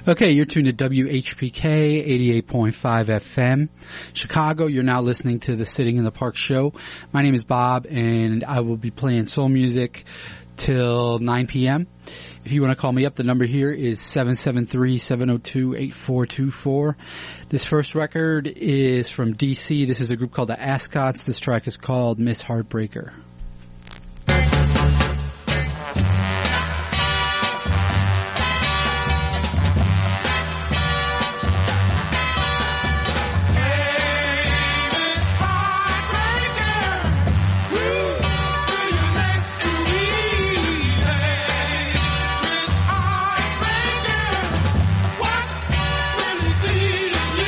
Okay, you're tuned to WHPK 88.5 FM. Chicago, you're now listening to the Sitting in the Park show. My name is Bob, and I will be playing soul music till 9 p.m. If you want to call me up, the number here is 773-702-8424. This first record is from D.C. This is a group called the Ascots. This track is called Miss Heartbreaker.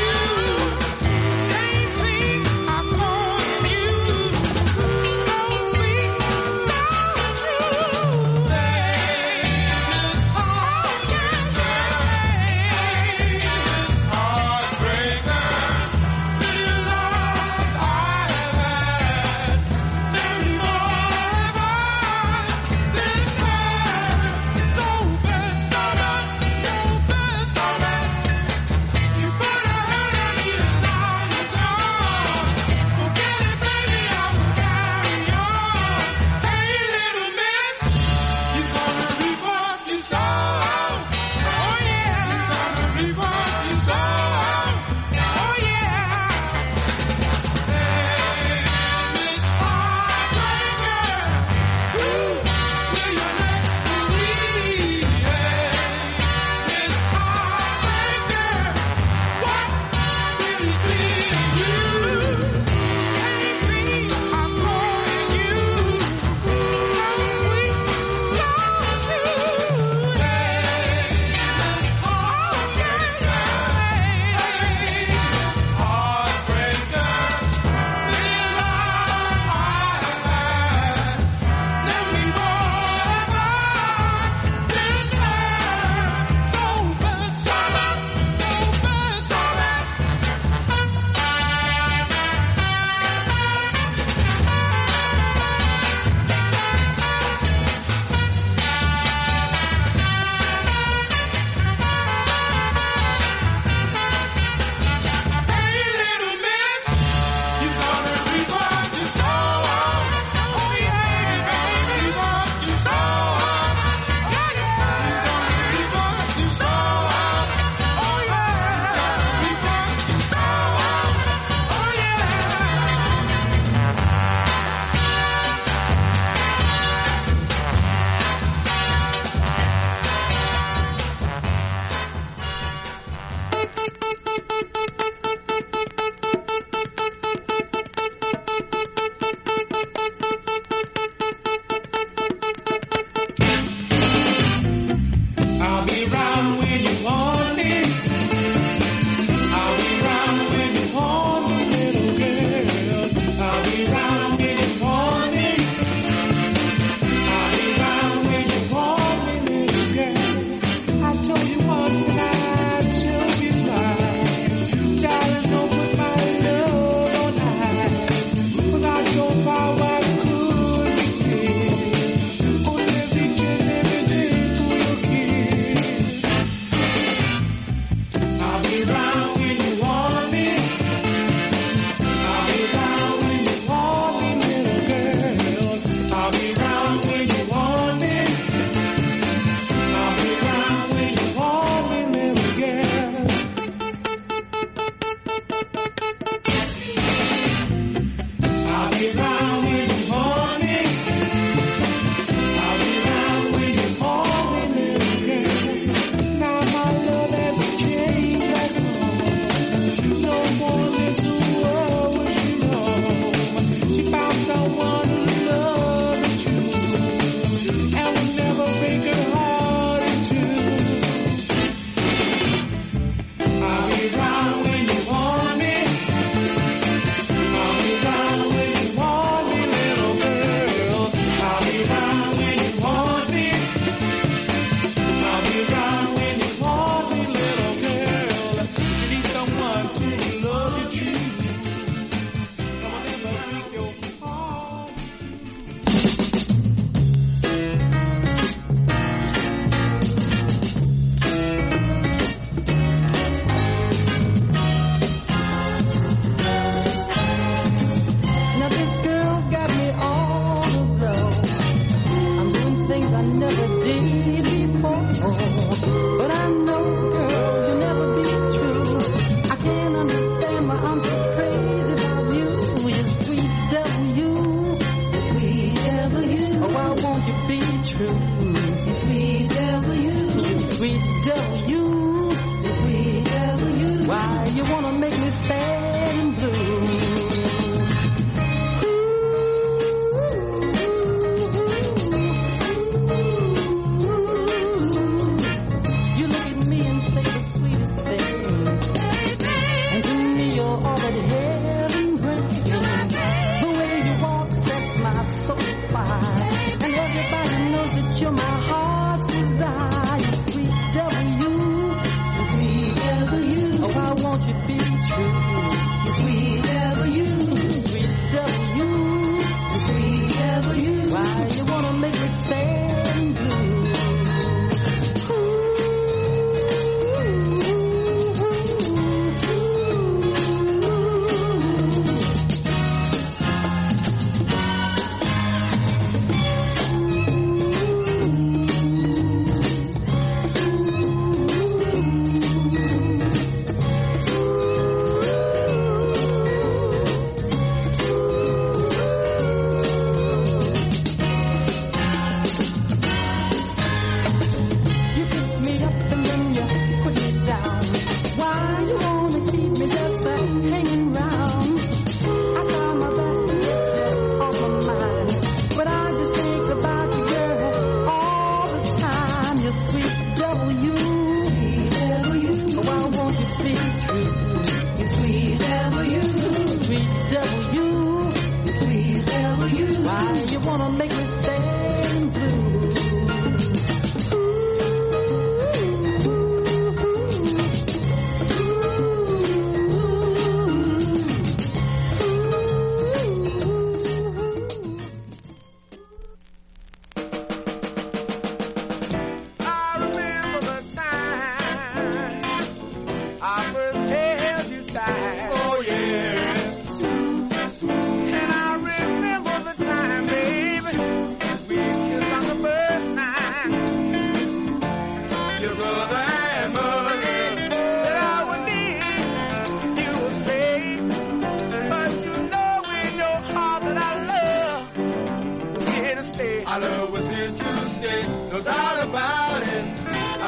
So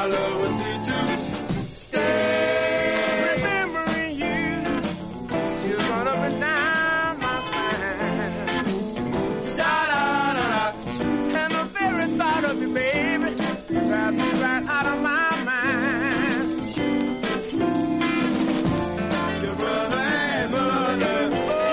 I love was here to stay. Remembering you, tears run up and down my spine. Sha-da-da-da. And the very thought of you, baby, drives me right out of my mind. Your brother and mother,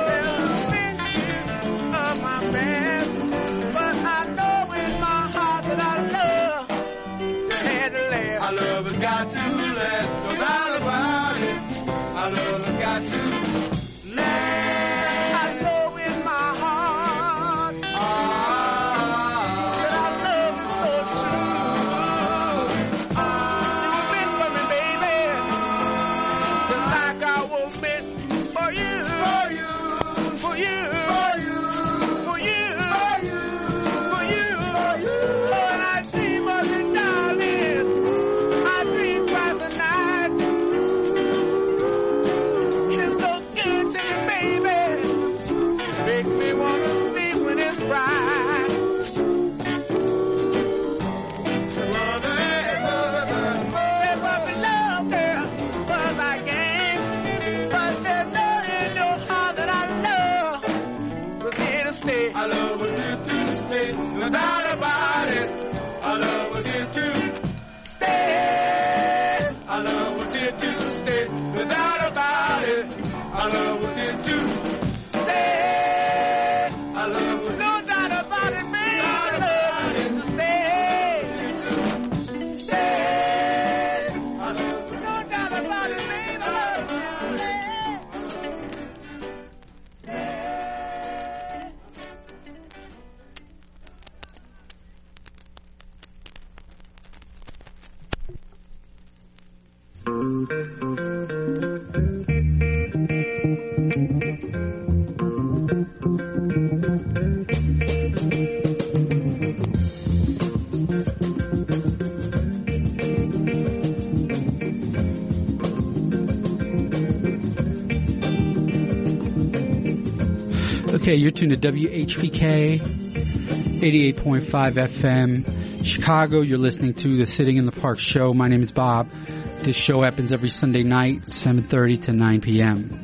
of my man, but I know in my heart that I love you had to laugh. I love has got to last, no doubt about it. I love has got to last. I know in my heart that I love you so true. You've been for me, baby, just like I was meant for you, for you, for you. I love was here to stay, no doubt about it. I love was here to stay. I love was here to stay, no doubt about it. I love was here to stay. I love was no doubt about it, baby. I love was here to stay. Stay. I love was no doubt about it, baby. I love was here to stay. Okay, you're tuned to WHPK 88.5 FM Chicago. You're listening to the Sitting in the Park show. My name is Bob. This show happens every Sunday night, 7:30 to 9 p.m.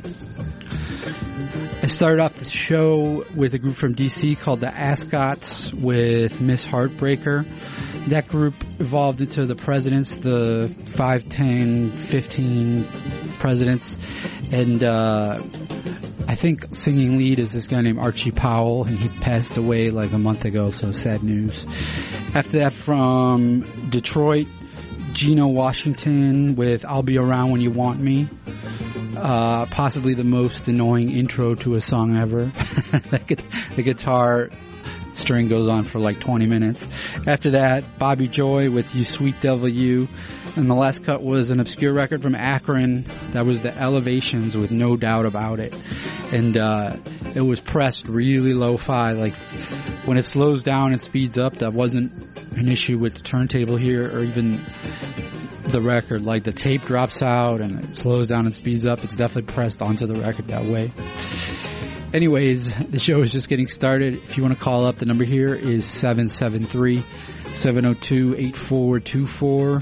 I started off the show with a group from D.C. called the Ascots with Miss Heartbreaker. That group evolved into the Presidents, the 5, 10, 15 Presidents, and I think singing lead is this guy named Archie Powell, and he passed away like a month ago, so sad news. After that, from Detroit, Geno Washington with I'll Be Around When You Want Me. Possibly the most annoying intro to a song ever. The guitar string goes on for like 20 minutes. After that, Bobby Joy with You Sweet Devil You. And the last cut was an obscure record from Akron. That was the Elevations with No Doubt About It. And it was pressed really lo-fi. Like when it slows down and speeds up, that wasn't an issue with the turntable here or even the record. Like the tape drops out and it slows down and speeds up. It's definitely pressed onto the record that way. Anyways, the show is just getting started. If you want to call up, the number here is 773-702-8424.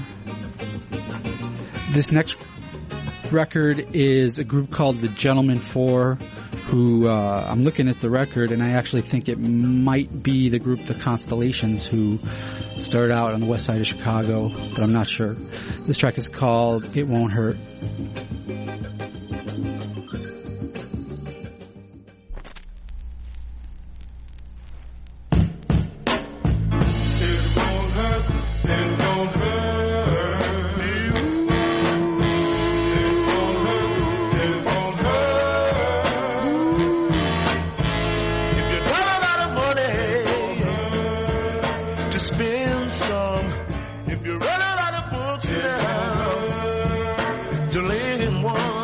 This next record is a group called the Gentlemen Four, who I'm looking at the record and I actually think it might be the group The Constellations, who started out on the west side of Chicago, but I'm not sure. This track is called It Won't Hurt. To live in one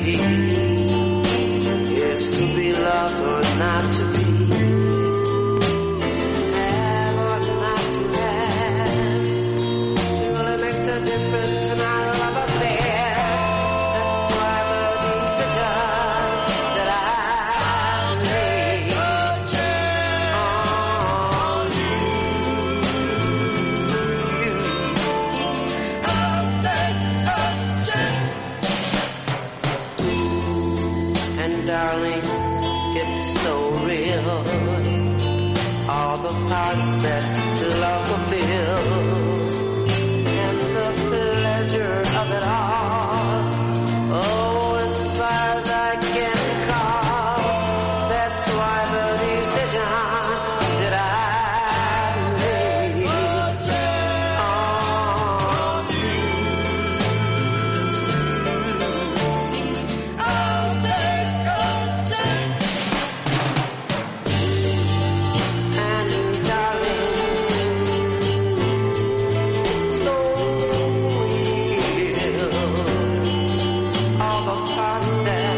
is to be loved or not to be. Have or not to have. It really makes a difference in our love affair. That's why the decision that I made on and darling, it's so real. All the parts that love fulfills, and the pleasure of it all. Oh, as far as I can recall, that's why the decision that I made on and darling, so real. All the parts that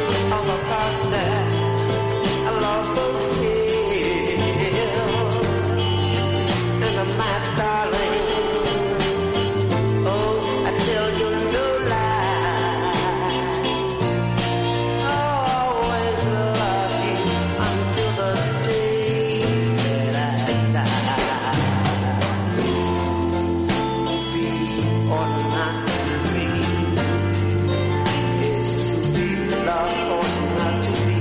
I love fulfill. And my darling, oh, I tell you no lie. I'll always love you until the day that I die. To be or not to be is to be loved or not to be.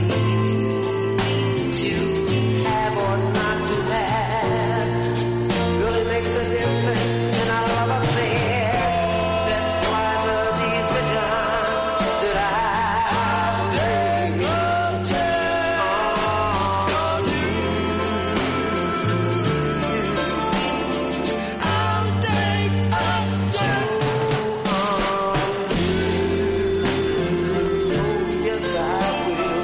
To have or not to have really makes a difference in our love affair. That's why the decision that I made on yes, I will.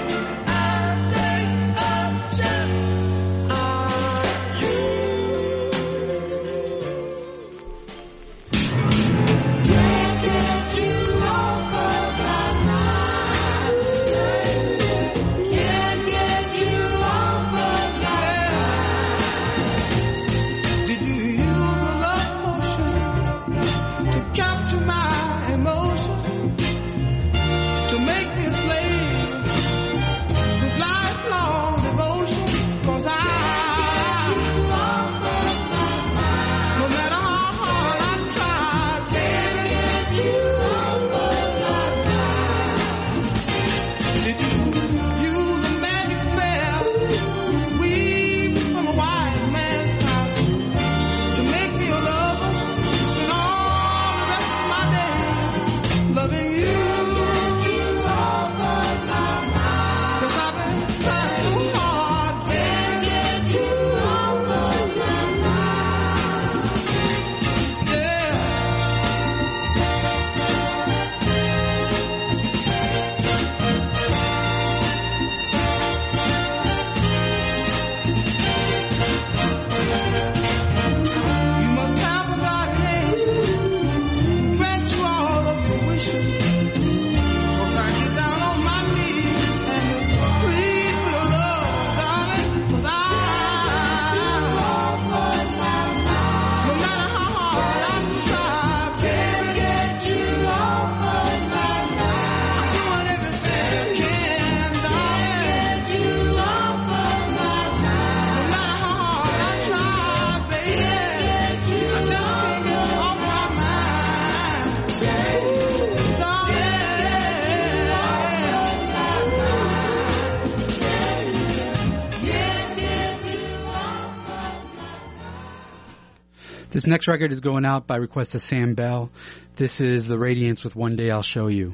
Did you use a love potion to capture my emotions, to make me a slave with lifelong devotion? 'Cause no matter how hard I tried, did you use a magic spell, weave from a wise man's pouch, to make me a lover and all the rest of my days loving you? 'Cause I've been trying so hard, baby. Yeah. You must have a guardian angel grant you all of your wishes. 'Cause I get down on my knees and plead for your love, darling. 'Cause no matter how hard I try, baby, I'm doing everything I can, darling. No matter how hard I try, baby, I just can't get you off my mind, darling. This next record is going out by request of Sam Bell. This is The Radiance with One Day I'll Show You.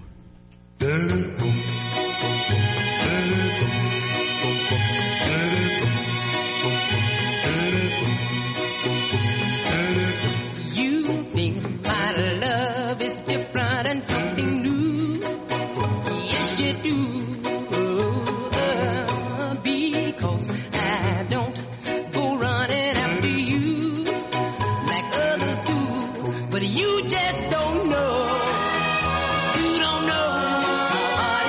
You think my love is different and something new. Yes, you do. Because I don't go running after you like others do. But you just don't know. You don't know what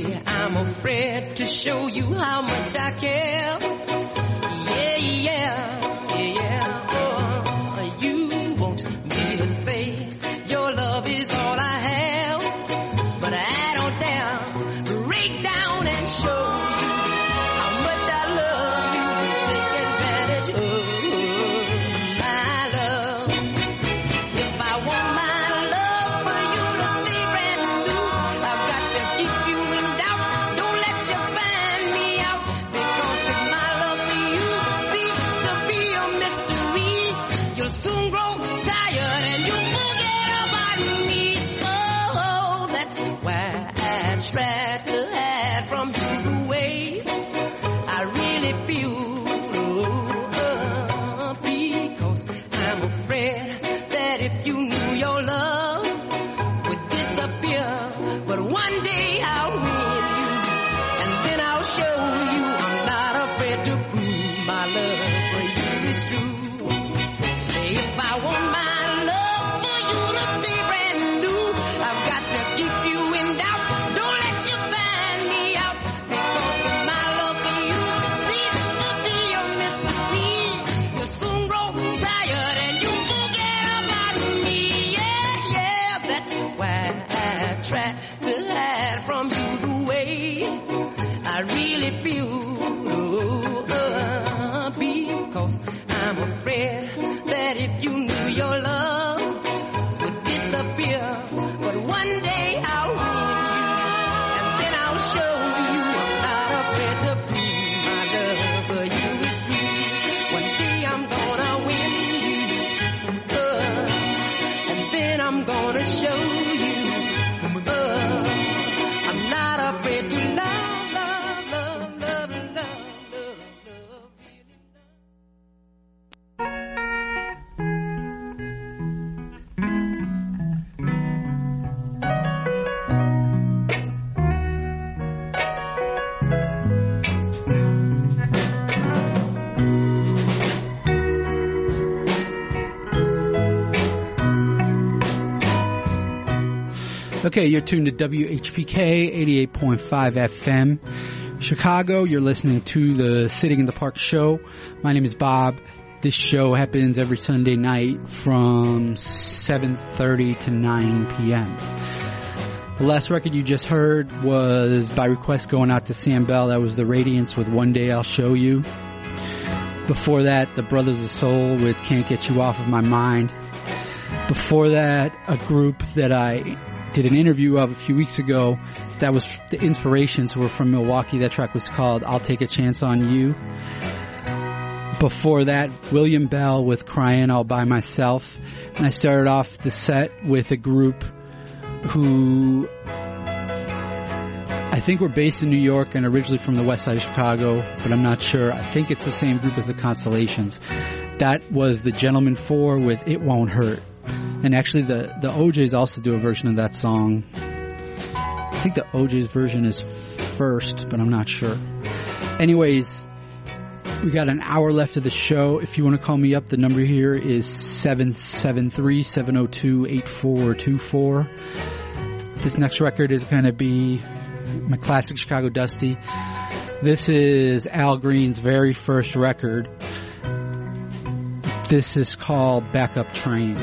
say I'm afraid to show you how much I care. Yeah, yeah, yeah. Oh, you want me to say your love is all I have, but I don't dare break down and show you how much I love you. Take advantage of my love. If I want my love for you to stay brand new, I've got to keep you in doubt. Don't let you find me out, because if my love for you ceases to be a mystery, you'll soon grow tired and you'll forget about me. So that's why I try to hide from you the way I really feel. Because I'm afraid that if you knew your love would disappear, but one day I'll win you, and then I'll show you I'm not afraid to prove my love for you is true. If I want my love for you to stay brand new, I've got to keep you in doubt. Don't let you find me out, because if my love for you ceases to be a mystery, you'll soon grow tired and you forget about me. Yeah, yeah, that's why I try to hide from you the way I really feel. Because I'm afraid that if you knew your love would disappear, but one day I'll win you, and then I'll show you I'm not afraid to prove my love for you is true. One day I'm gonna win you, and then I'm gonna show you I'm not afraid to love, love, love, love, love, love, love, really love. Okay, you're tuned to WHPK 88.5 FM. Chicago, you're listening to the Sitting in the Park show. My name is Bob. This show happens every Sunday night from 7:30 to 9 p.m. The last record you just heard was by request going out to Sam Bell. That was The Radiance with One Day I'll Show You. Before that, The Brothers of Soul with Can't Get You Off of My Mind. Before that, a group that I did an interview of a few weeks ago. That was the Inspirations, who were from Milwaukee. That track was called I'll Take a Chance on You. Before that, William Bell with Crying All By Myself. And I started off the set with a group who I think were based in New York and originally from the west side of Chicago, but I'm not sure. I think it's the same group as the Constellations. That was the Gentlemen Four with It Won't Hurt. And actually the OJs also do a version of that song. I think the OJs version is first, but I'm not sure. Anyways, we got an hour left of the show. If you want to call me up, the number here is 773-702-8424. This next record is going to be my classic Chicago Dusty. This is Al Green's very first record. This is called Backup Train.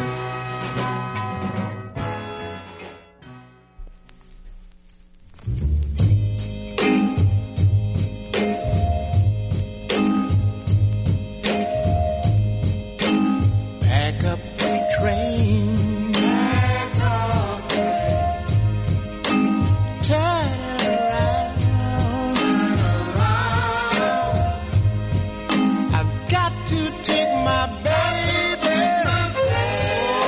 I've got to take my baby.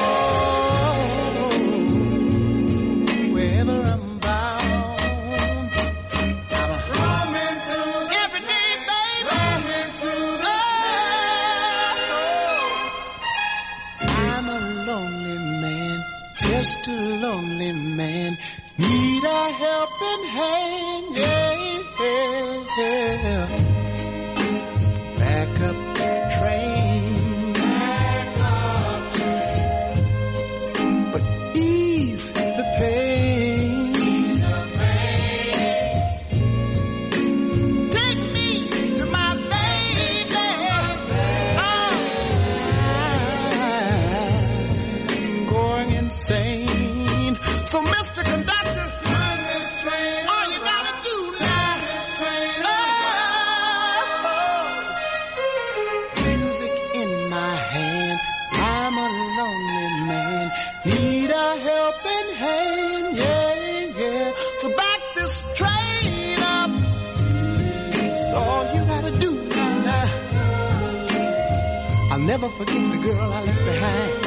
never forget the girl I left behind.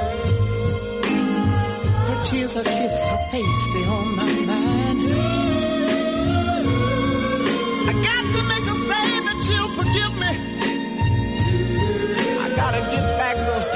Her tears, her kiss, her face stay on my mind. I got to make her say that she'll forgive me. I gotta get back to her.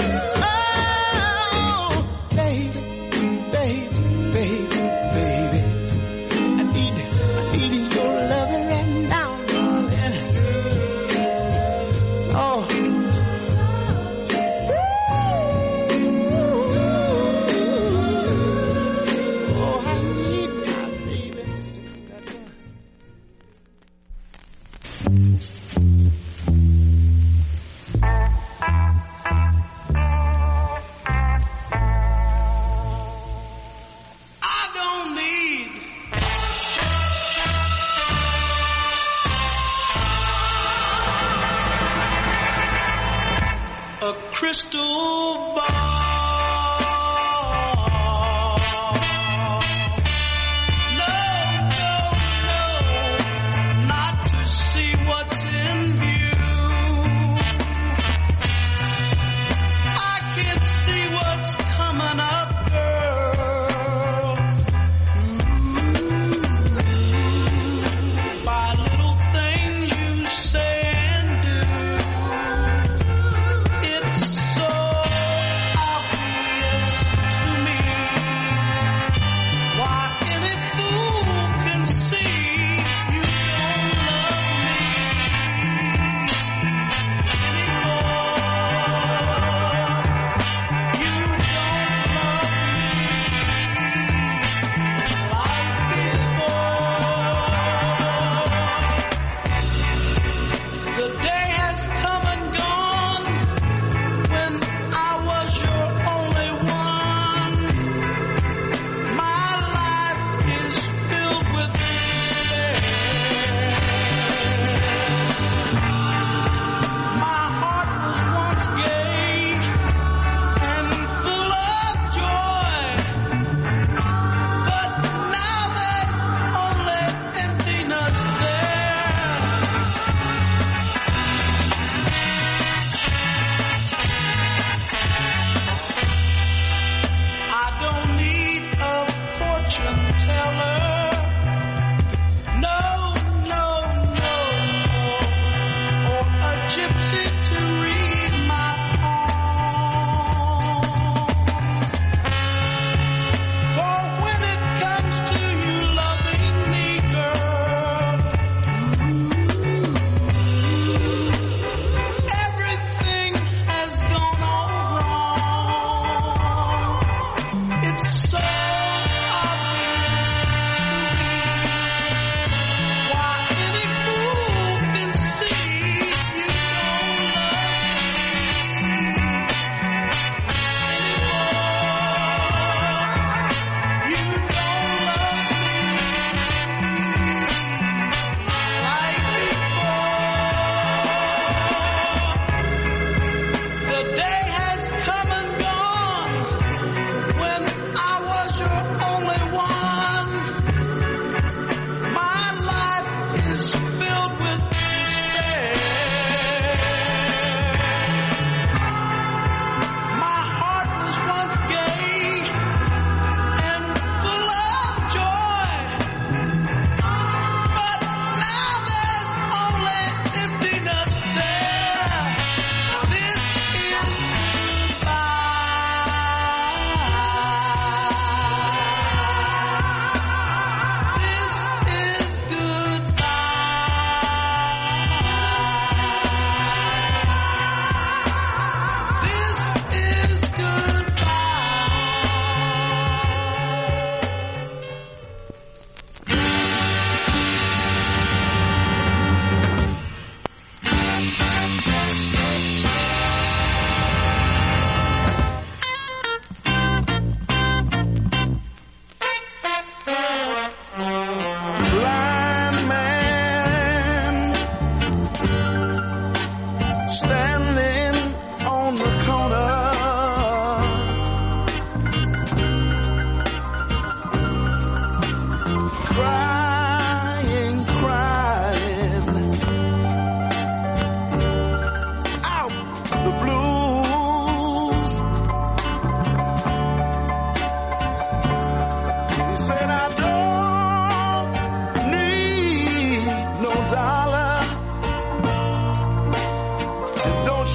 Crystal ball. No, no, no, not to see what's in view. I can't see what's coming up, girl. By little things you say and do. It's so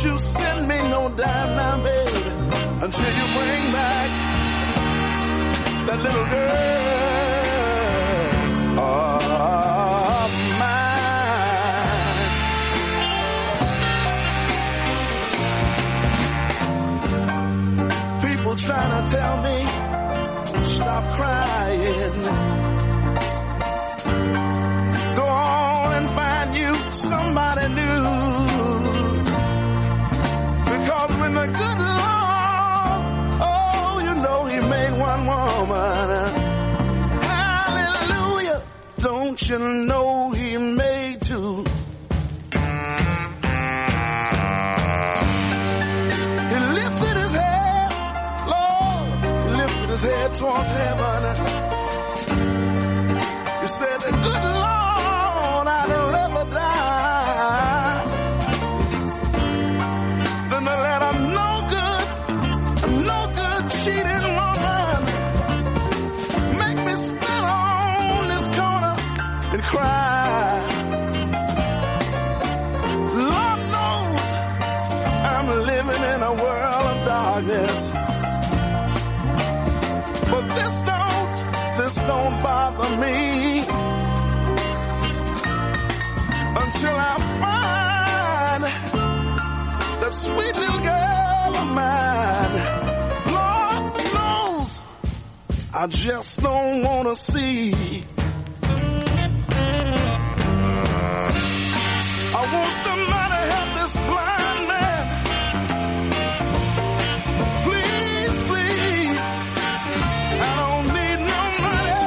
you send me no dime now, baby, until you bring back that little girl of mine. People trying to tell me stop crying, go on and find you somebody new, because when the good Lord, oh, you know he made one woman, hallelujah, don't you know he made two? He lifted his head, Lord, he lifted his head towards heaven. He said, the good Lord, I'd rather die than to let a no good cheating woman make me stand on this corner and cry. Lord knows I'm living in a world of darkness, but this don't bother me until I find that sweet little girl of mine. Lord knows I just don't want to see. I want somebody to help this blind man. Please, please. I don't need no money.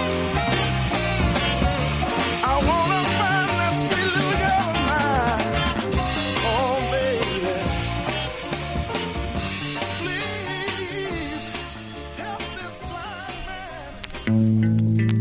I want to find that sweet little girl of mine. Oh, baby. Please help this blind man.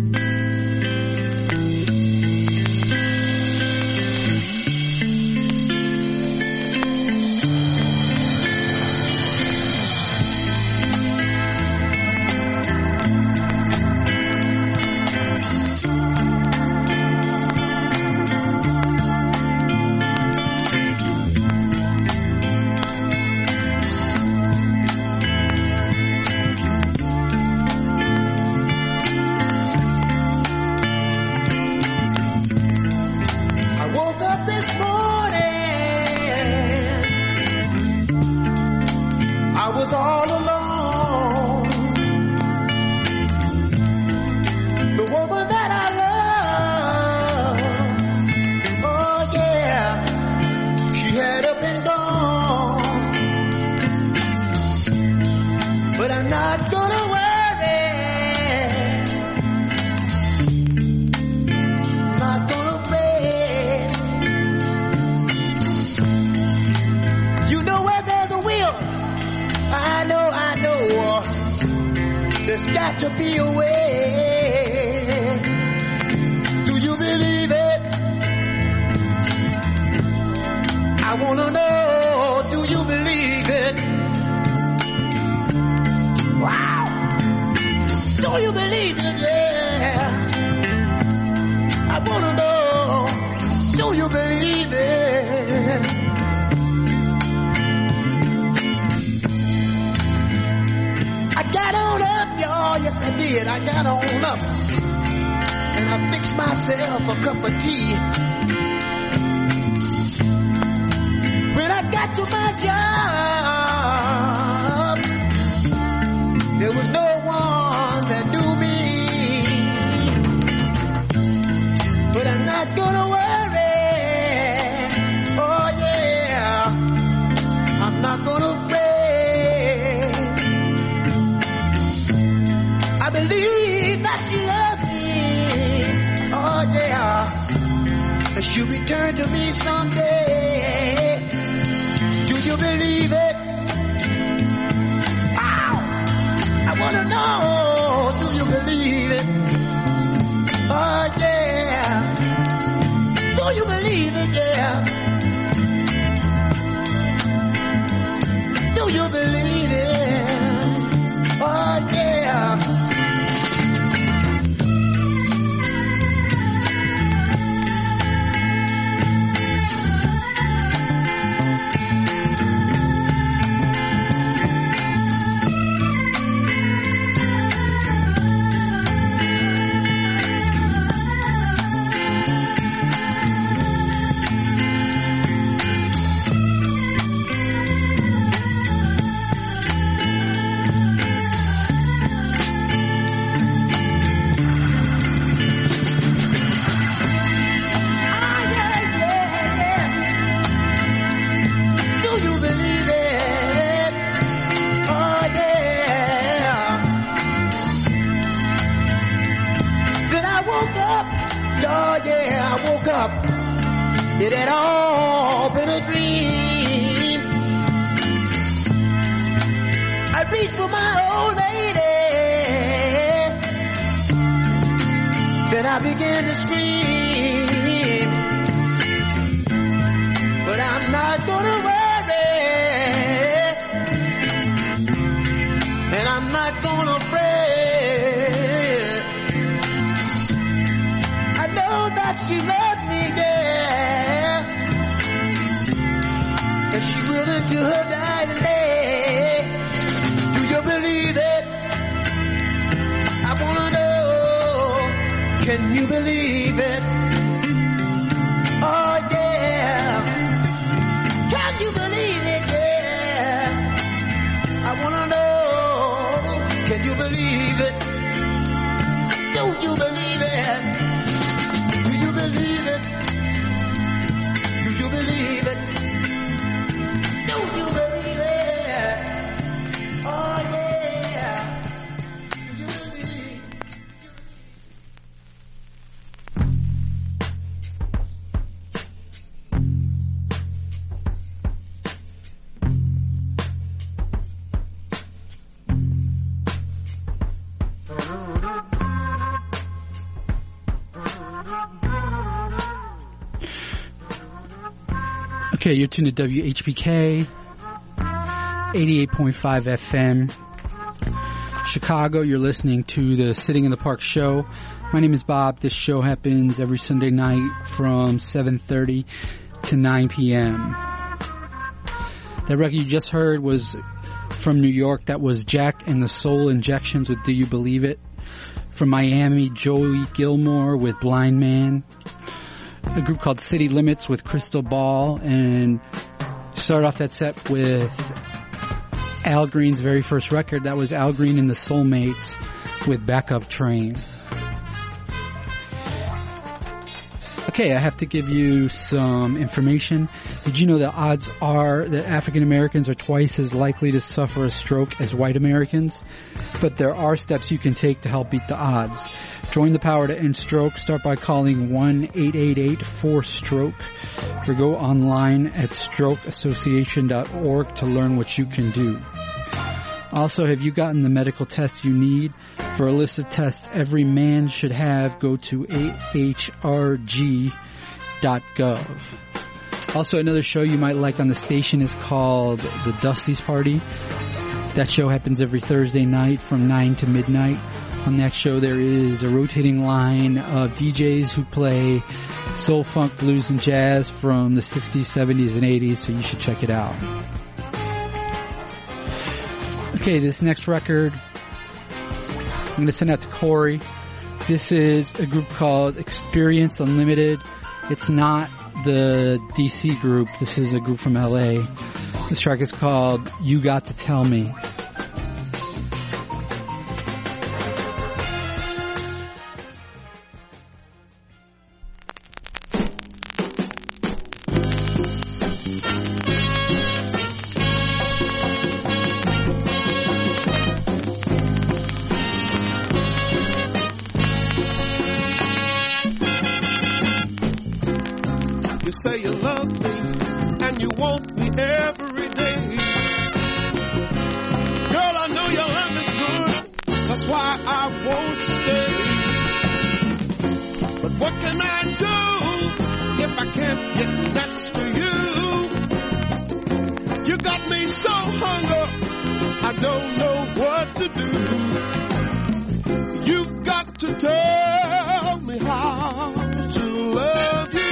There's got to be a way. Do you believe it? I want to know, do you believe it? Wow. Do you believe it? Yeah. I want to know, do you believe it? I got on up, y'all, yes I did. I got on up, and I fixed myself a cup of tea. When I got to my job, there was no one that knew me. But I'm not gonna worry, oh yeah, I'm not gonna pray. I believe that she loves me, oh yeah, and she'll return to me someday. Do you believe it? Ow! I wanna know, do you believe it? Oh yeah, do you believe it? Yeah. Do you believe it? Oh yeah. woke up, it had all been a dream. I reached for my old lady, then I began to scream. But I'm not gonna worry, and I'm not gonna fret. I know that she loves me, yeah, and she willing to her dying day. Do you believe it? I wanna know, can you believe it? Oh yeah, can you believe it? Yeah, I wanna know, can you believe it? Don't you believe it? Do you believe it? Do you believe it? Don't you believe it? Oh yeah, do you believe? Okay, you're tuned to WHPK 88.5 FM Chicago. You're listening to the Sitting in the Park show. My name is Bob. This show happens every Sunday night from 7:30 to 9 p.m. That record you just heard was from New York. That was Jack and the Soul Injections with Do You Believe It? From Miami, Joey Gilmore with Blind Man. A group called City Limits with Crystal Ball, and started off that set with Al Green's very first record. That was Al Green and the Soulmates with Backup Train. Okay, I have to give you some information. Did you know the odds are that African Americans are twice as likely to suffer a stroke as white Americans? But there are steps you can take to help beat the odds. Join the power to end stroke. Start by calling 1-888-4-STROKE or go online at strokeassociation.org to learn what you can do. Also, have you gotten the medical tests you need? For a list of tests every man should have, go to ahrg.gov. Also, another show you might like on the station is called The Dusty's Party. That show happens every Thursday night from 9 to midnight. On that show, there is a rotating line of DJs who play soul, funk, blues, and jazz from the 60s, 70s, and 80s, so you should check it out. Okay, this next record, I'm going to send out to Corey. This is a group called Experience Unlimited. It's not the DC group. This is a group from LA. This track is called You Got to Tell Me. You say you love me and you want me every day. Girl, I know your love is good, that's why I want to stay. But what can I do if I can't get next to you? You got me so hung up, I don't know what to do. You've got to tell me how to love you.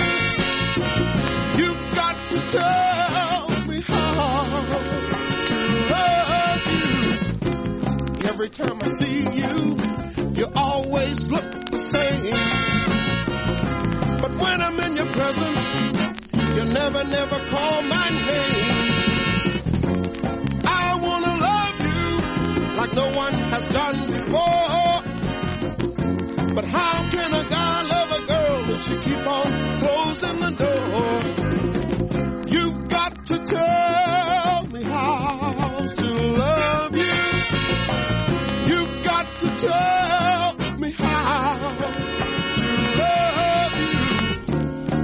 Tell me how to love you. Every time I see you, you always look the same. But when I'm in your presence, you never call my name. I wanna love you like no one has done before. But how can a guy love a girl if she keep on closing the door? You've got to tell me how to love you. You've got to tell me how to love you.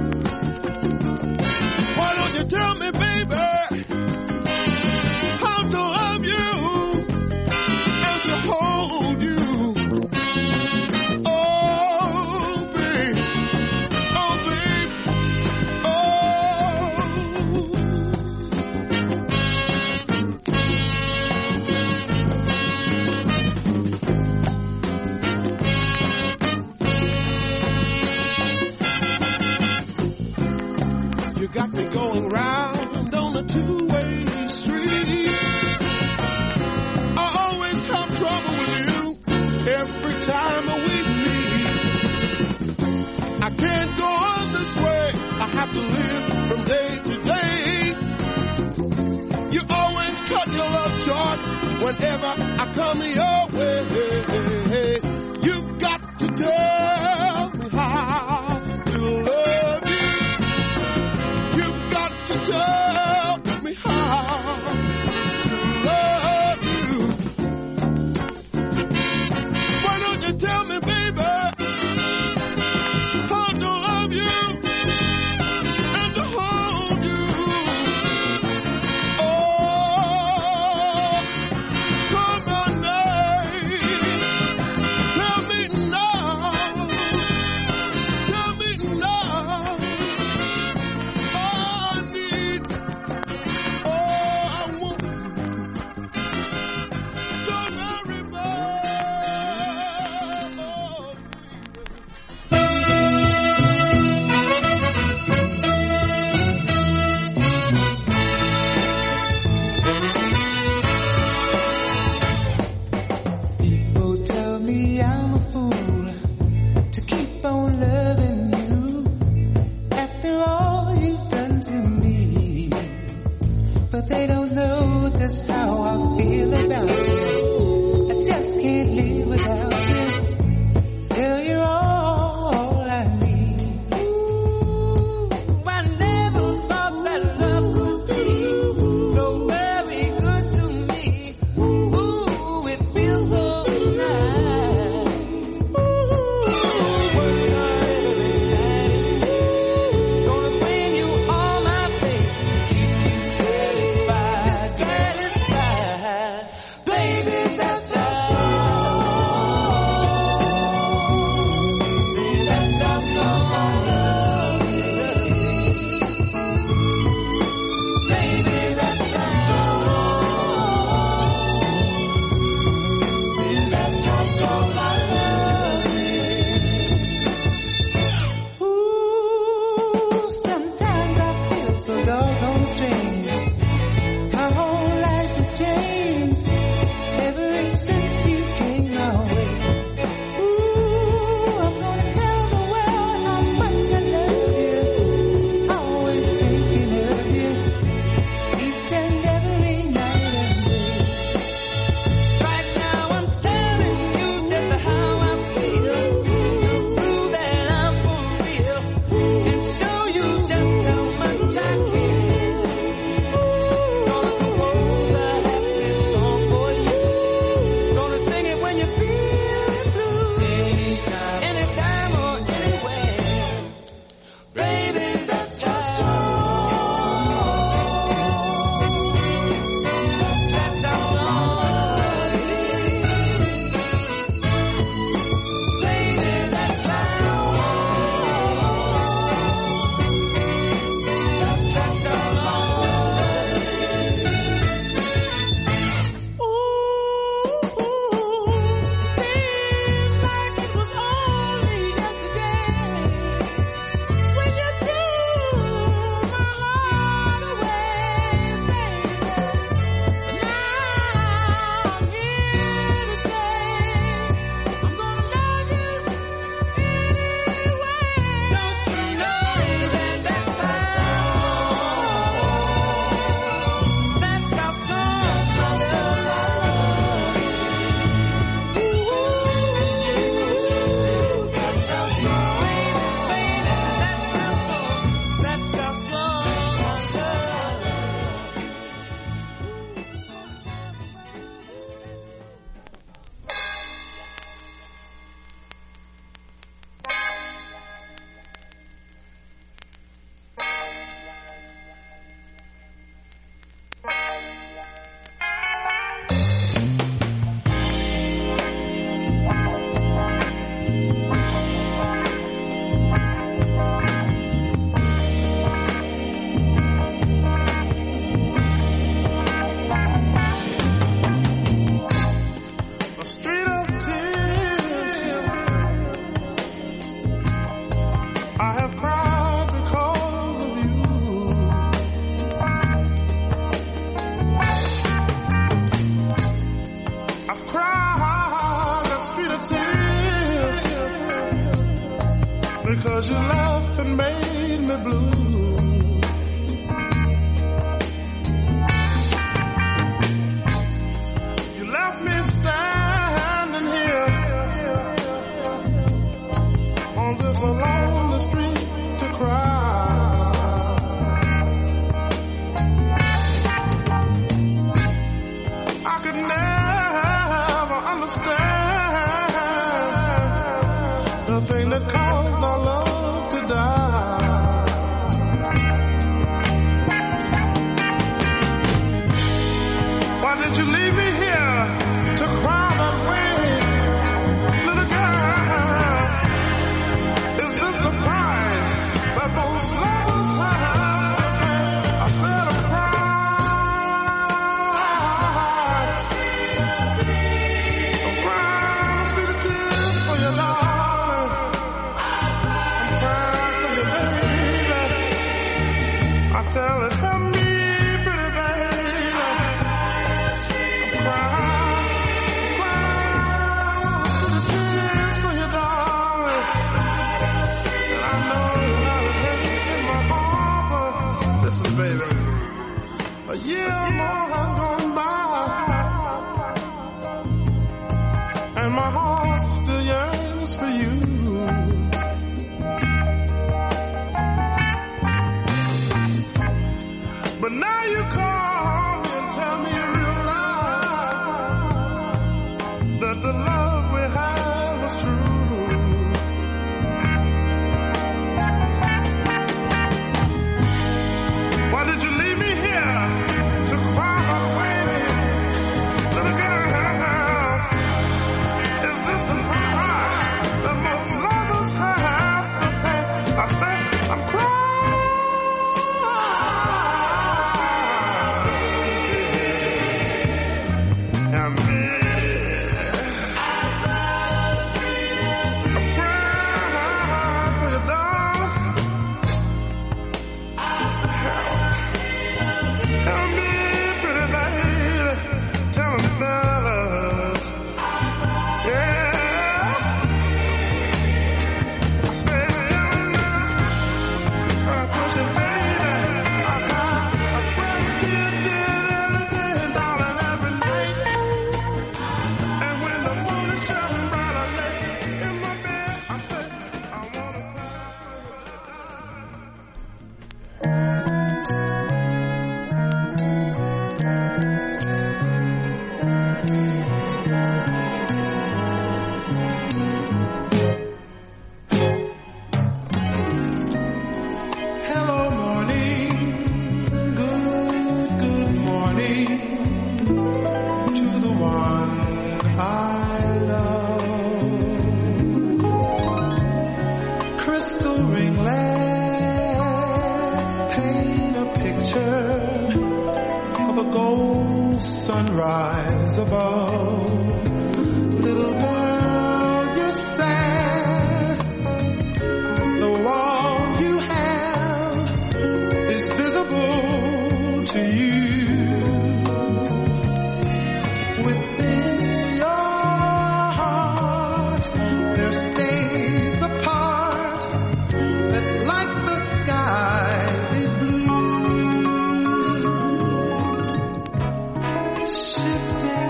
got me going round on a two-way street. I always have trouble with you every time we meet. I can't go on this way. I have to live from day to day. You always cut your love short whenever I come your way. You've got to tell me how to love you. You've got to tell me how to love you. Why don't you tell me, baby, how to love you and to hold you? Oh, come on now, tell me now, tell me now. Oh, I need, oh, I want you so very much. People tell me I'm a fool to keep on loving you after all you've done to me. But they don't know just how I feel about you. I just can't live without you. Girl, you're all I need. Ooh, I never thought that love could be so very good to me. Ooh, it feels so nice. Ooh, work hard every night. Gonna bring you all my faith to keep you satisfied, satisfied. Baby, that's how strong. That's how strong my love is. Baby, that's how strong. That's how strong my love is. Ooh, sometimes I feel so doggone strange. My whole life has changed ever since you came my way. Ooh, I'm gonna tell the world how much I love you. Always thinking of you each and every night and day. Right now I'm telling you just how I feel, to prove that I'm for real and show you just how much I care. Gonna compose a happy song for you. Gonna sing it when you're feeling blue. Anytime or anywhere. Baby, that's how strong. That's how strong. Baby, that's how strong. That's how strong. Ooh, it seemed like it was only yesterday when you most lovers have to pay. I said a price. A price to the tears for your darling. I'm crying for your baby. I tell it, help me, pretty baby. I'm crying to the tears for your darling. And I know you're not a person in my heart, but listen, baby. A year more has gone by, and my heart still yearns for you. But now you call me and tell me you realize that the love we had was true. Why did you leave me here to cry away? Little girl, is this the price that most lovers have to pay? I said, I'm crying. And me, I'm crying for your darling. Tell me, pretty lady, tell me fellas, yeah. I said, tell me now, push it, baby. I pray you did every day, darling, every night. And when the moon is shining bright, I lay in my bed. I said, I wanna cry for Hello, morning. Good morning to the one I love. Crystal ringlets paint a picture of a gold sunrise above. Little girl, you're sad. The wall you have is visible to you. Within your heart, there stays a part that, like the sky, is blue. Shifting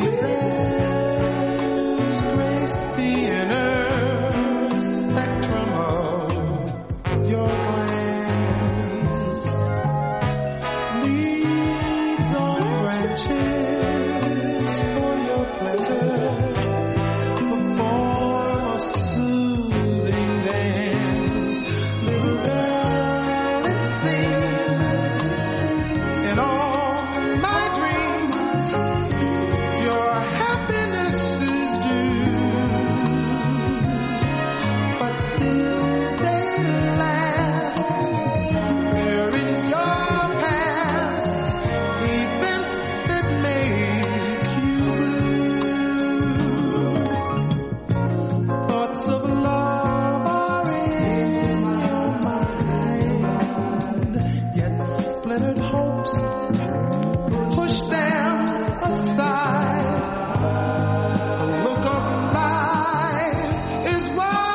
breezes grace the inner spectrum of your glance. Leaves on branches for your pleasure perform a soothing dance. Little girl, it seems in all my dreams your happiness is due, but still they last. They're in your past, events that make you blue. Thoughts of love are in your mind, yet splintered hopes push them aside. A look of life is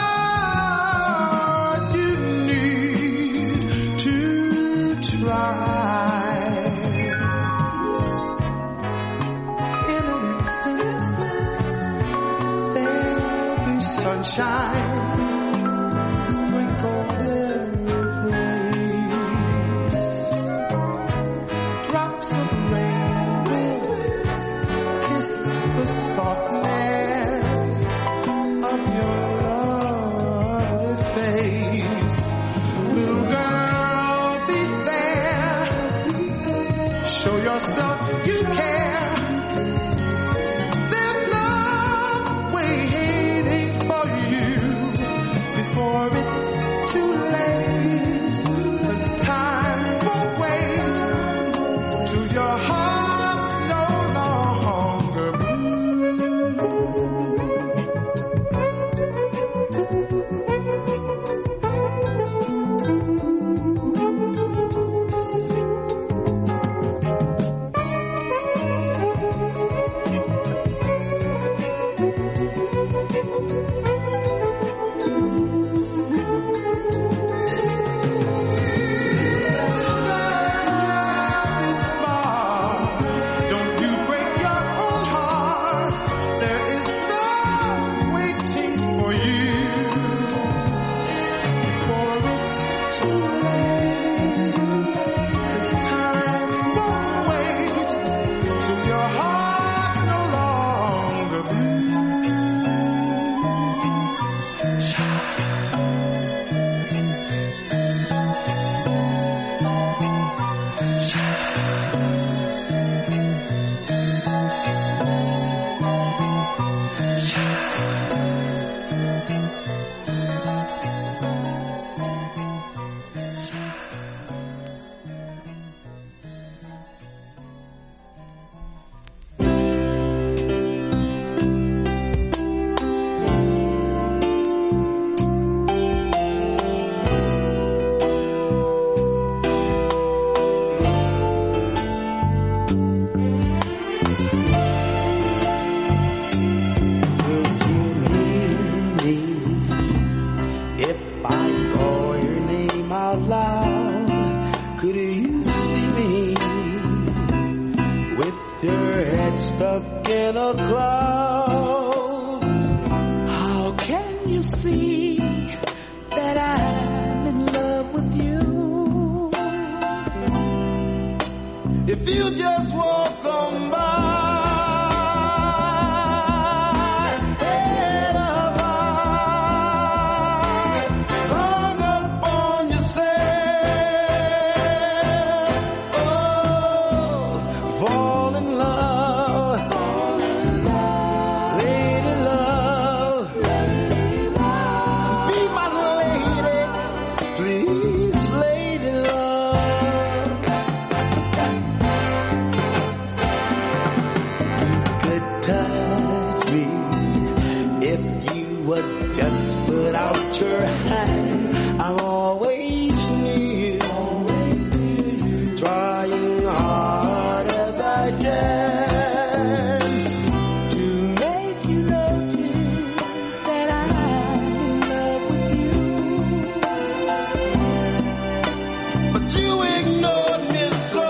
what you need to try. In an instant, there'll be sunshine sprinkled every place. Drops of rain will kiss the softness of your lovely face. Little girl, be fair. Show yourself you care. There's love waiting for you before it's too late. Could you see me with your head stuck in a cloud? How can you see that I'm in love with you? If you just walk on by, just put out your hand. I'm always near you, trying hard as I can to make you notice that I'm in love with you. But you ignored me so.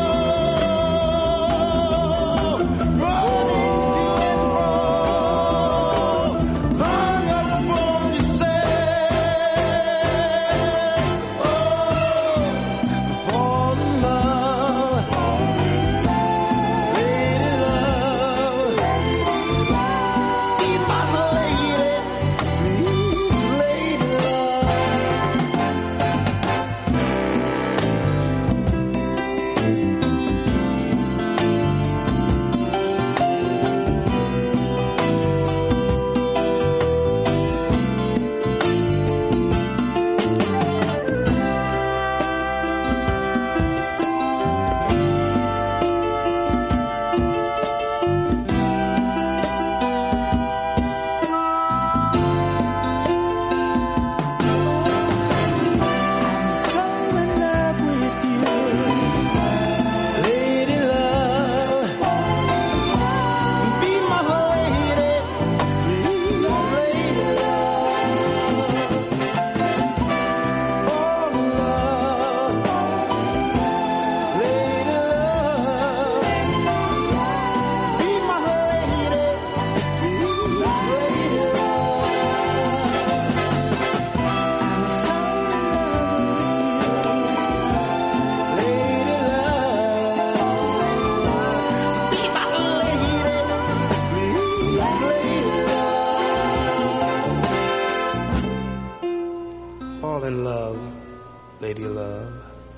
Lady Love.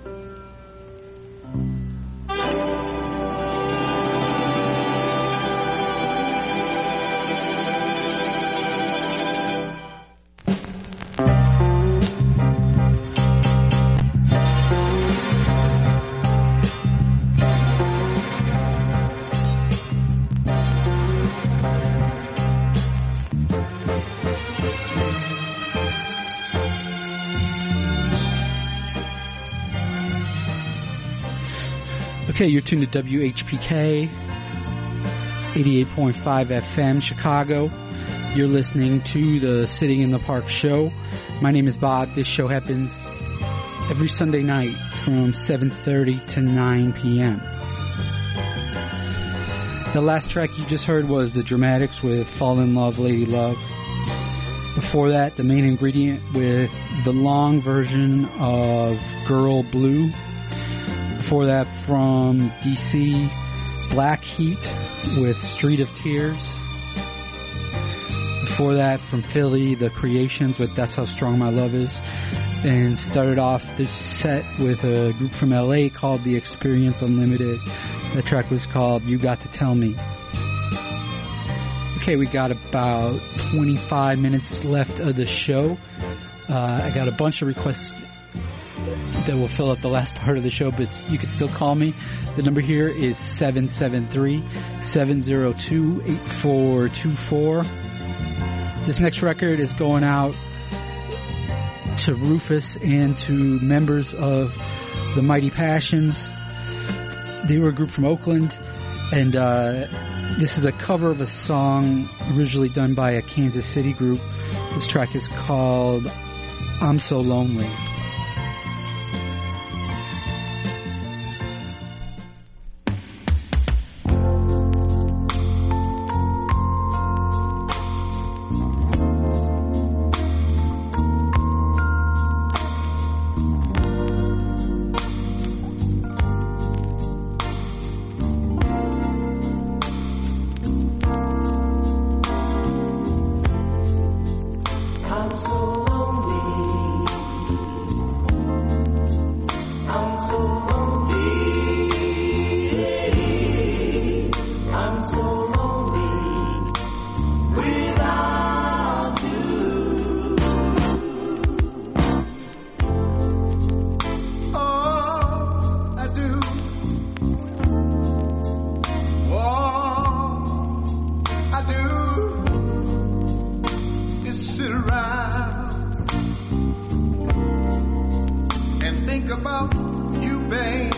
Okay, you're tuned to WHPK 88.5 FM Chicago. You're listening to the Sitting in the Park show. My name is Bob. This show happens every Sunday night from 7:30 to 9 p.m. The last track you just heard was The Dramatics with Fall in Love, Lady Love. Before that, The Main Ingredient with the long version of Girl Blue. Before that, from DC, Black Heat with Street of Tears. Before that, from Philly, The Creations with That's How Strong My Love Is. And started off this set with a group from LA called The Experience Unlimited. The track was called You Got to Tell Me. Okay, we got about 25 minutes left of the show. I got a bunch of requests that will fill up the last part of the show, but you can still call me. The number here is 773-702-8424. This next record is going out to Rufus and to members of the Mighty Passions. They were a group from Oakland, and this is a cover of a song originally done by a Kansas City group. This track is called I'm So Lonely. about you, babe.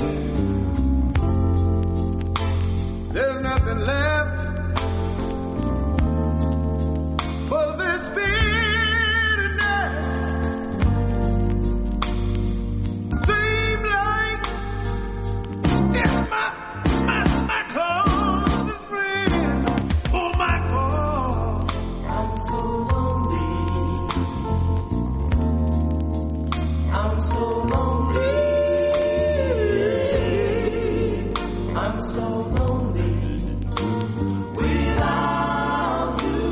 There's nothing left for this bitterness. Seem like it's my closest friend. Oh my God, I'm so lonely. I'm so lonely. I'm so lonely without you.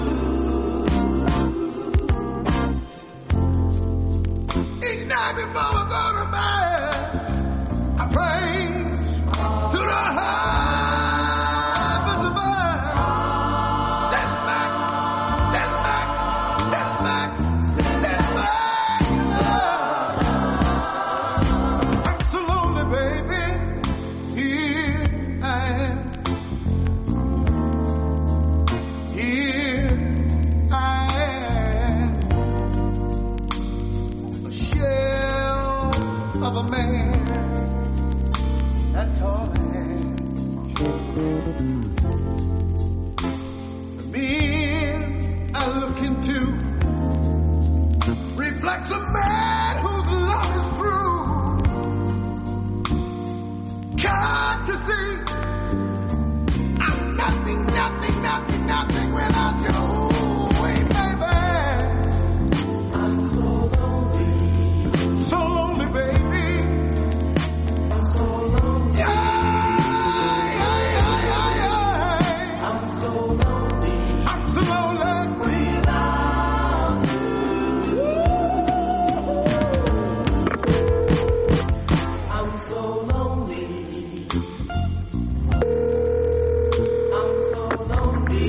Each night before I go to bed, I praise to the heavens above. Stand back, stand back, stand back, stand back. I'm so lonely, baby. Here I am. Here I am. A shell of a man. That's all I am. The men I look into reflects a man whose love is true. Can't you see? I'm nothing, nothing, nothing, nothing without you, baby. I'm so lonely. So lonely, baby. I'm so lonely. Yeah. I'm so lonely. I'm so lonely without you. I'm so lonely. I'm so lonely.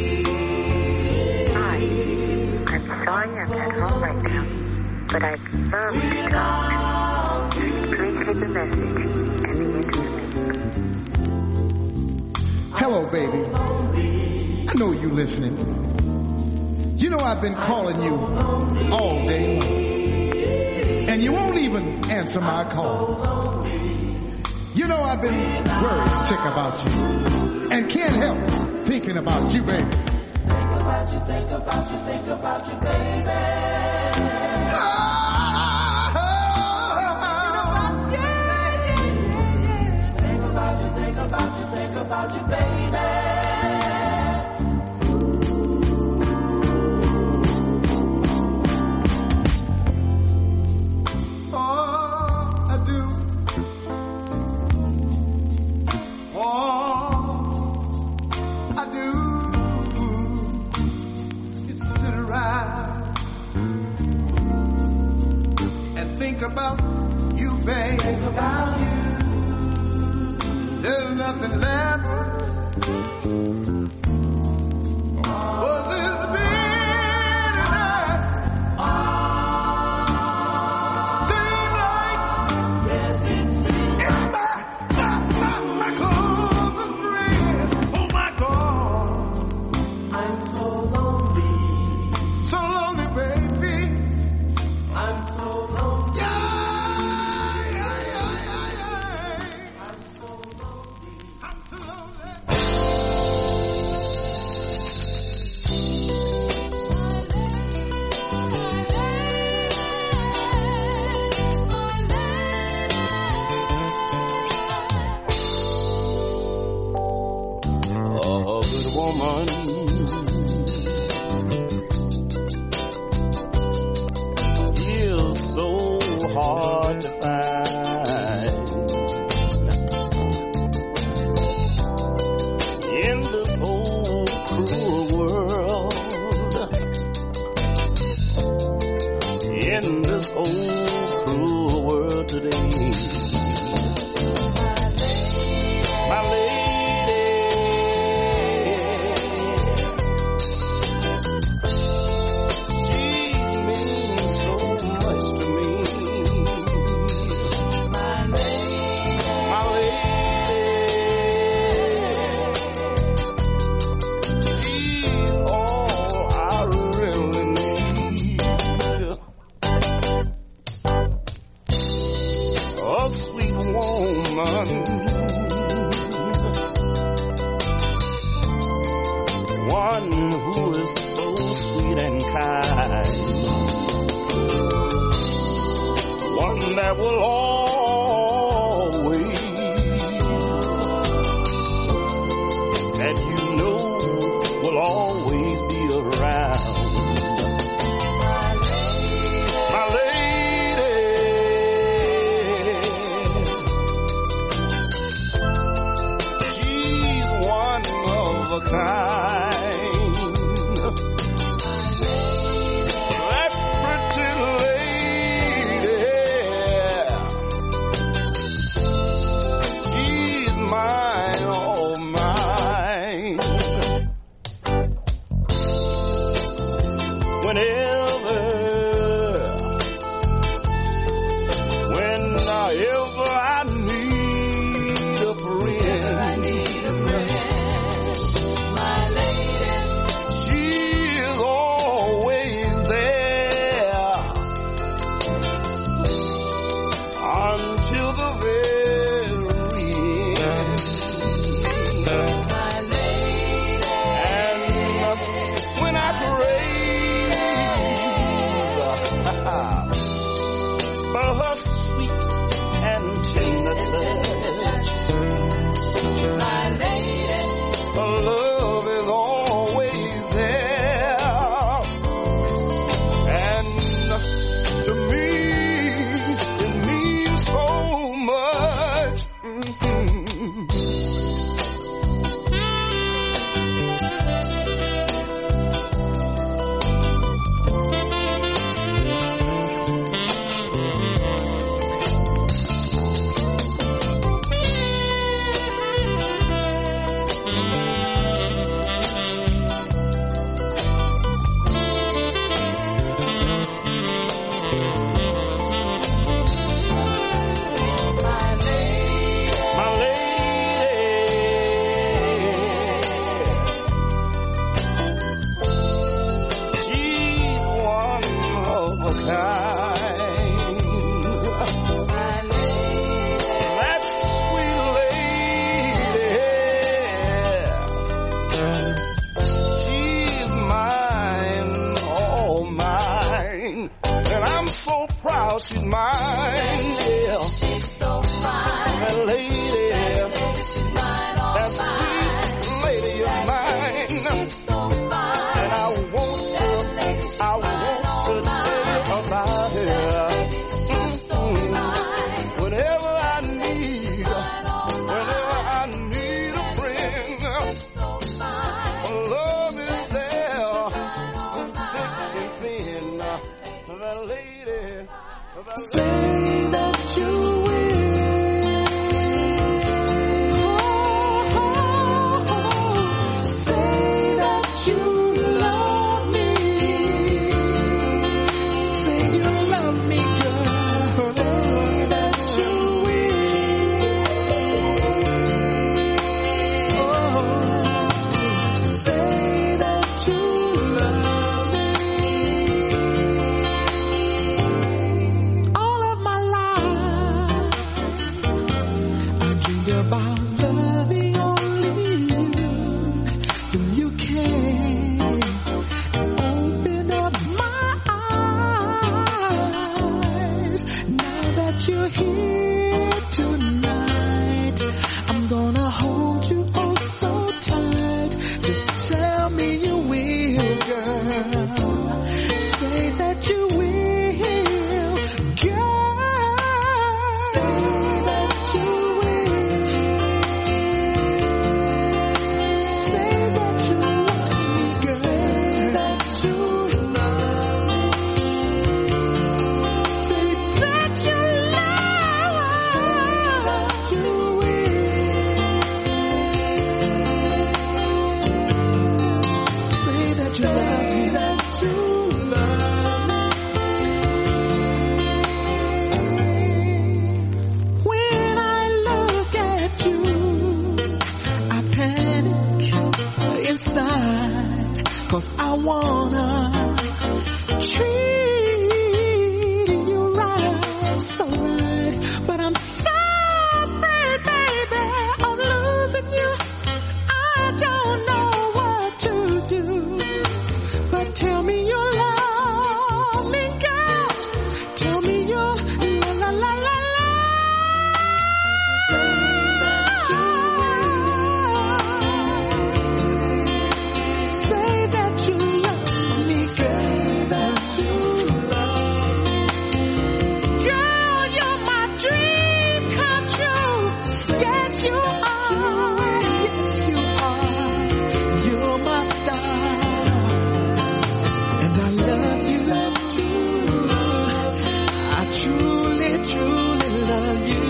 Hi, I'm sorry I'm at home right now, but I'd love to talk. Please leave a message at the end of the beep. Hello, baby. I know you listening. You know I've been calling you all day long, and you won't even answer my call. You know I've been worried sick about you, and can't help thinking about you, baby. Think about you, think about you, think about you, baby. Think about you, think about you, think about you, baby. All I do, is sit around and think about you, babe. Think about you. There's nothing left for this bitterness. Seem like yes, it seems it's my closest friend. Oh my God, I'm so lonely, baby. I'm so lonely. Yeah. I'm so lonely. I'm so lonely. A good woman is so hard to find in this whole cruel world. In this whole cruel world today, my lady. sweet woman, one who is so sweet and kind, one that will always, that you know will always be around. My lady, she's one of a kind. That pretty lady, she's mine, all mine. Whenever I need a friend, my lady, she is always there until the very end. My lady, and when I crave for her sweet and tender touch, my lady, her love is always there, and to me it means so much. My lady, she's one of a kind. That sweet lady, she's mine, all mine, and I'm so proud she's mine. Yeah. She's so fine. That lady, that sweet lady of mine. She's so fine. And I want to tell you about her. Whenever I need a friend, love is there, thick and thin. That lady, say that you say that you love me. Say you love me, girl. Say that you will. Say that you love me. All of my life I dreamed about loving only you. When you came and opened up my eyes, now that you're here tonight, I'm gonna hold you oh so tight. Just tell me you will, girl. Say that you will, girl. Say that you will. Say that you love me, girl. Say that you love me. Say that you love. Say that you will. Say that you love me.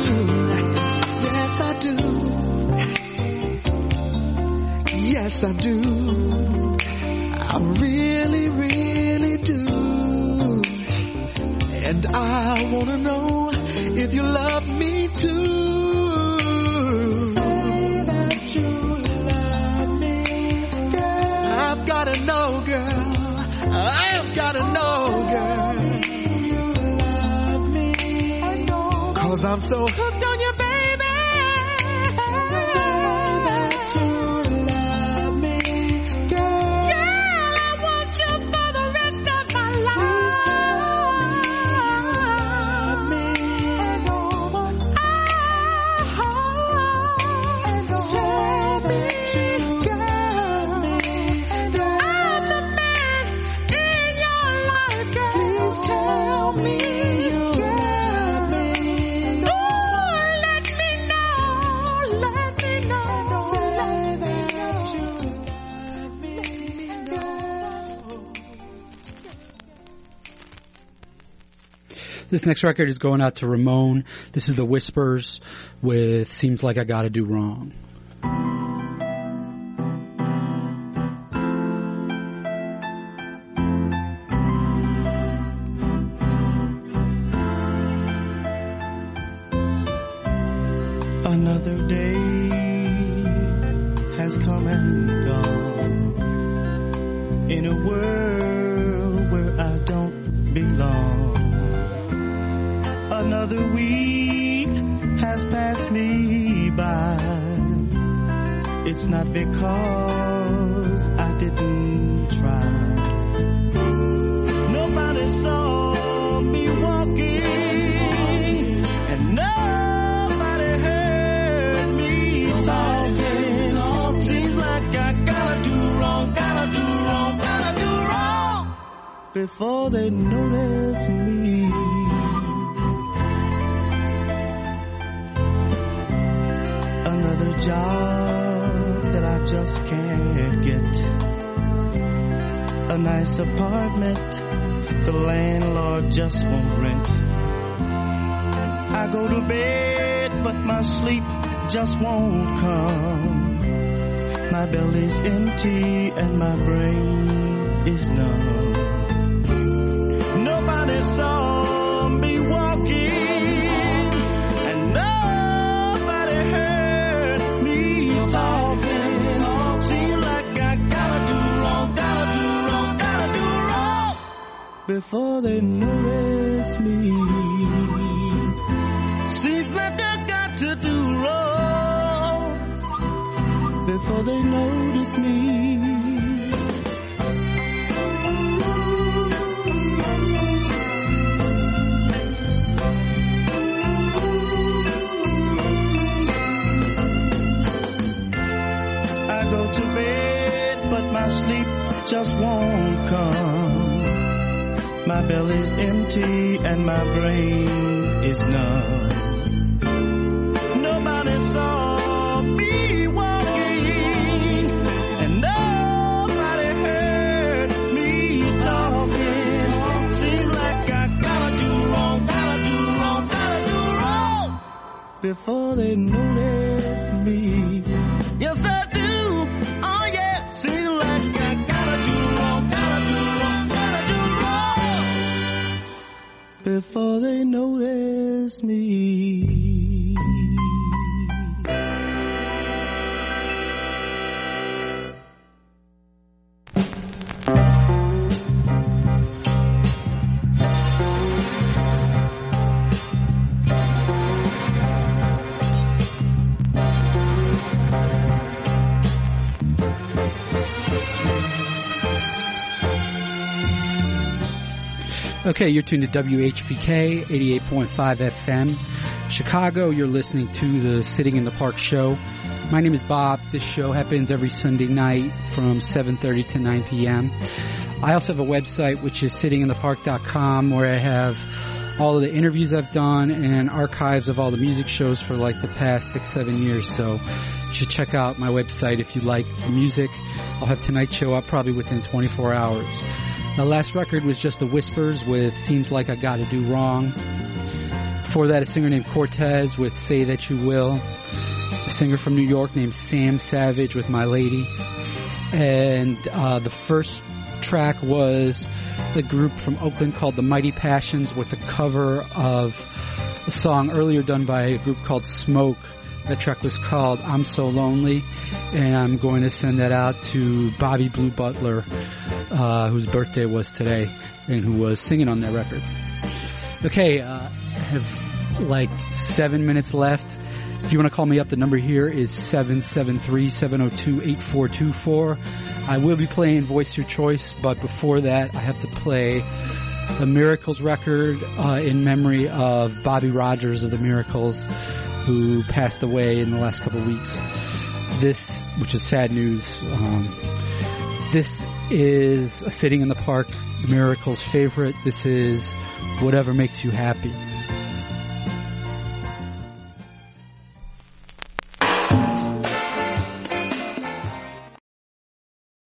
Yes, I do. Yes, I do. I really, really do. And I wanna know if you love me too. Say that you love me, girl. I've gotta know, girl. I've gotta know, girl. You love me, I know. 'Cause I'm so hooked on you, baby. Say that you love me, girl. Girl, I want you for the rest of my life. Please tell me you love me. Say that you love me, girl. I'm the man in your life, girl. Please tell me you love me. Ooh, let me know. Say that you love me, girl. This next record is going out to Ramon. This is The Whispers with Seems Like I Gotta Do Wrong. Another day has come and gone in a world where I don't belong. Another week has passed me by. It's not because I didn't try. Nobody saw me walking, and nobody heard me talking. Seems like I gotta do wrong, gotta do wrong, gotta do wrong before they notice me. Another job that I just can't get. A nice apartment the landlord just won't rent. I go to bed but my sleep just won't come. My belly's empty and my brain is numb. Nobody saw me walking, and nobody heard me talking. Seems like I gotta do wrong, gotta do wrong, gotta do wrong before they notice me. Seems like I got to do wrong before they notice me. I go to bed, but my sleep just won't come. My belly's empty and my brain is numb. Nobody saw me walking, and nobody heard me talking. Seems like I gotta do wrong, gotta do wrong, gotta do wrong before they notice me. Yes, I do. Oh, yeah. Seems like I gotta do wrong, gotta do wrong, gotta do wrong before they notice me. Okay, you're tuned to WHPK 88.5 FM. Chicago, you're listening to the Sitting in the Park show. My name is Bob. This show happens every Sunday night from 7:30 to 9 p.m. I also have a website, which is sittinginthepark.com, where I have all of the interviews I've done and archives of all the music shows for like the past 6-7 years. So you should check out my website if you like the music. I'll have tonight's show up probably within 24 hours. The last record was just The Whispers with Seems Like I Gotta Do Wrong. Before that, a singer named Cortez with Say That You Will. A singer from New York named Sam Savage with My Lady. And the first track was a group from Oakland called The Mighty Passions with a cover of a song earlier done by a group called Smoke. That track was called I'm So Lonely, and I'm going to send that out to Bobby Blue Butler, whose birthday was today, and who was singing on that record. Okay, I have like 7 minutes left. If you want to call me up, the number here is 773-702-8424. I will be playing Voice Your Choice, but before that, I have to play a Miracles record in memory of Bobby Rogers of the Miracles, who passed away in the last couple of weeks. This, which is sad news, this is a Sitting in the Park Miracles favorite. This is Whatever Makes You Happy.